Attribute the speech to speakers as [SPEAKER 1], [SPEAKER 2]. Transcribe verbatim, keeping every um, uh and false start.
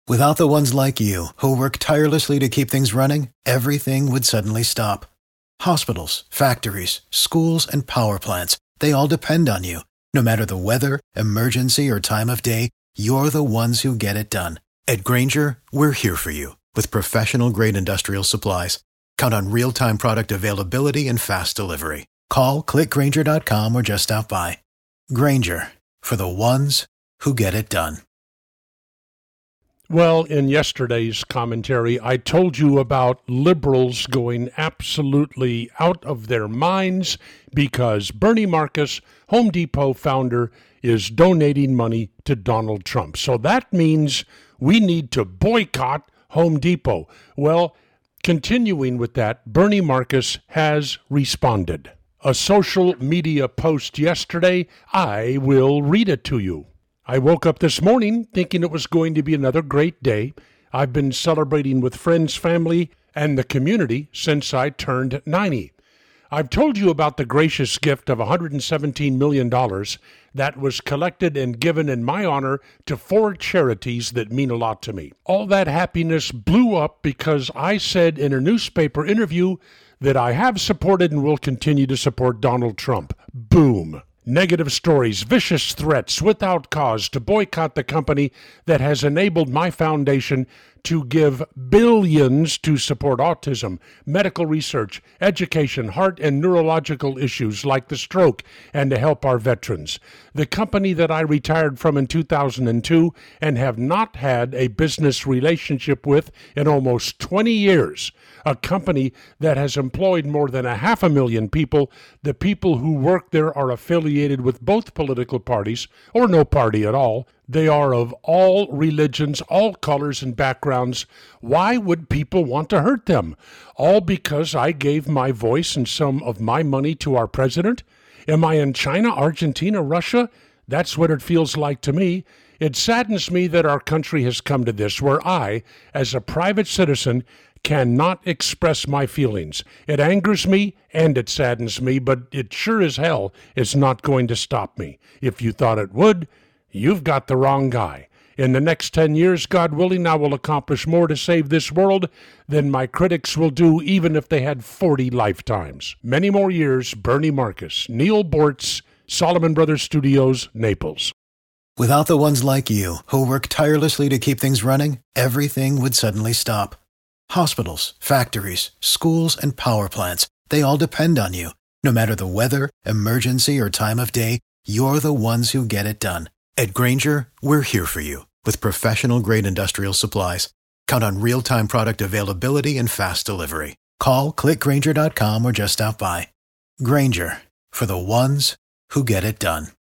[SPEAKER 1] Without the ones like you, who work tirelessly to keep things running, everything would suddenly stop. Hospitals, factories, schools, and power plants, they all depend on you. No matter the weather, emergency, or time of day, you're the ones who get it done. At Grainger, we're here for you with professional-grade industrial supplies. Count on real-time product availability and fast delivery. Call, click Grainger dot com, or just stop by. Grainger, for the ones who get it done.
[SPEAKER 2] Well, in yesterday's commentary, I told you about liberals going absolutely out of their minds because Bernie Marcus, Home Depot founder, is donating money to Donald Trump. So that means we need to boycott Home Depot. Well, continuing with that, Bernie Marcus has responded. A social media post yesterday, I will read it to you. I woke up this morning thinking it was going to be another great day. I've been celebrating with friends, family, and the community since I turned ninety. I've told you about the gracious gift of one hundred seventeen million dollars that was collected and given in my honor to four charities that mean a lot to me. All that happiness blew up because I said in a newspaper interview that I have supported and will continue to support Donald Trump. Boom. Negative stories, vicious threats without cause to boycott the company that has enabled my foundation to give billions to support autism, medical research, education, heart and neurological issues like the stroke, and to help our veterans. The company that I retired from in two thousand two and have not had a business relationship with in almost twenty years. A company that has employed more than a half a million people. The people who work there are affiliated with both political parties, or no party at all. They are of all religions, all colors and backgrounds. Why would people want to hurt them? All because I gave my voice and some of my money to our president? Am I in China, Argentina, Russia? That's what it feels like to me. It saddens me that our country has come to this, where I, as a private citizen, cannot express my feelings. It angers me and it saddens me, but it sure as hell is not going to stop me. If you thought it would, you've got the wrong guy. In the next ten years, God willing, I will accomplish more to save this world than my critics will do, even if they had forty lifetimes. Many more years, Bernie Marcus, Neil Bortz, Solomon Brothers Studios, Naples.
[SPEAKER 1] Without the ones like you, who work tirelessly to keep things running, everything would suddenly stop. Hospitals, factories, schools, and power plants, they all depend on you. No matter the weather, emergency, or time of day, you're the ones who get it done. At Grainger, we're here for you with professional-grade industrial supplies. Count on real-time product availability and fast delivery. Call, click Grainger dot com, or just stop by. Grainger, for the ones who get it done.